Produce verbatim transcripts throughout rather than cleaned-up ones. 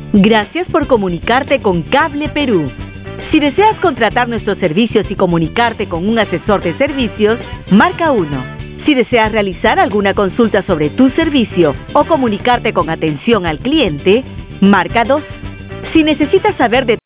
Gracias por comunicarte con Cable Perú. Si deseas contratar nuestros servicios y comunicarte con un asesor de servicios, marca uno. Si deseas realizar alguna consulta sobre tu servicio o comunicarte con atención al cliente, marca dos. Si necesitas saber de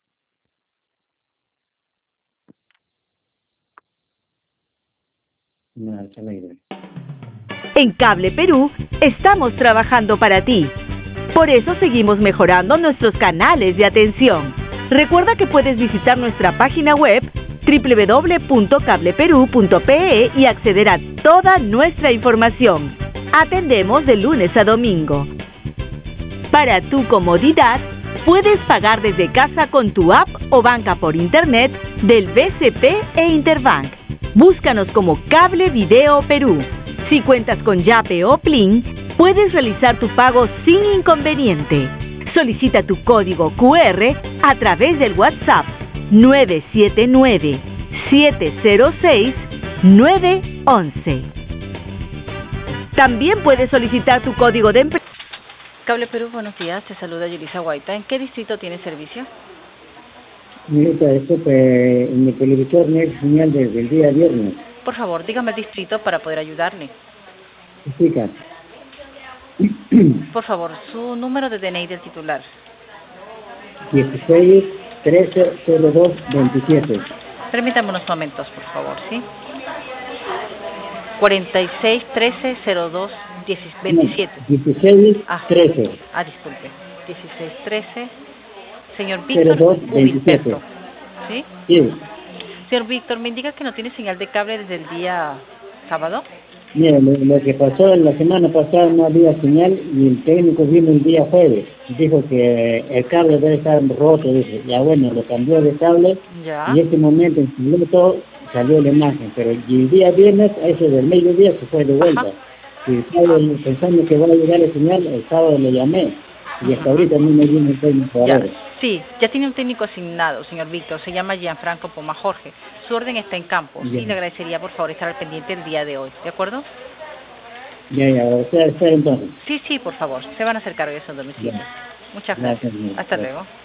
No, está al aire. En Cable Perú, estamos trabajando para ti. Por eso seguimos mejorando nuestros canales de atención. Recuerda que puedes visitar nuestra página web doble u doble u doble u punto cable perú punto pe e y acceder a toda nuestra información. Atendemos de lunes a domingo. Para tu comodidad, puedes pagar desde casa con tu app o banca por internet del B C P e Interbank. Búscanos como Cable Video Perú. Si cuentas con Yape o Plin, puedes realizar tu pago sin inconveniente. Solicita tu código cu erre a través del WhatsApp nueve siete nueve, siete cero seis, nueve once. También puedes solicitar tu código de empresa. Cable Perú, buenos días. Te saluda Yulisa Guaita. ¿En qué distrito tiene servicio? Señorita, disculpe, en mi televisor no hay señal desde el día viernes. Por favor, dígame el distrito para poder ayudarle. Explica. Por favor, su número de D N I del titular. dieciséis, trece, cero dos, veintisiete. Permítame unos momentos, por favor, ¿sí? cuarenta y seis, trece, cero dos, veintisiete. dieciséis, trece. Ah, disculpe. dieciséis, trece. Señor cero dos, Víctor veintisiete. Ubilberto, ¿sí? Sí. Señor Víctor, me indica que no tiene señal de cable desde el día sábado. Mira, lo, lo que pasó la semana pasada no había señal y el técnico vino el día jueves. Dijo que el cable debe estar roto, dice. Ya bueno, lo cambió de cable Ya. y en ese momento en todo salió la imagen. Pero el día viernes, a eso del mediodía, se fue de vuelta. Ajá. Y el sábado, pensando que va a llegar la señal, el sábado le llamé. Y hasta ahorita no me viene el técnico a Ya. ver. Sí, ya tiene un técnico asignado, señor Víctor. Se llama Gianfranco Poma Jorge. Su orden está en campo. Ya. Sí, le agradecería, por favor, estar al pendiente el día de hoy. ¿De acuerdo? Ya, ya, o sea, espera entonces. Sí, sí, por favor. Se van a acercar hoy a su domicilio. Ya. Muchas gracias. Gracias, Hasta gracias. luego.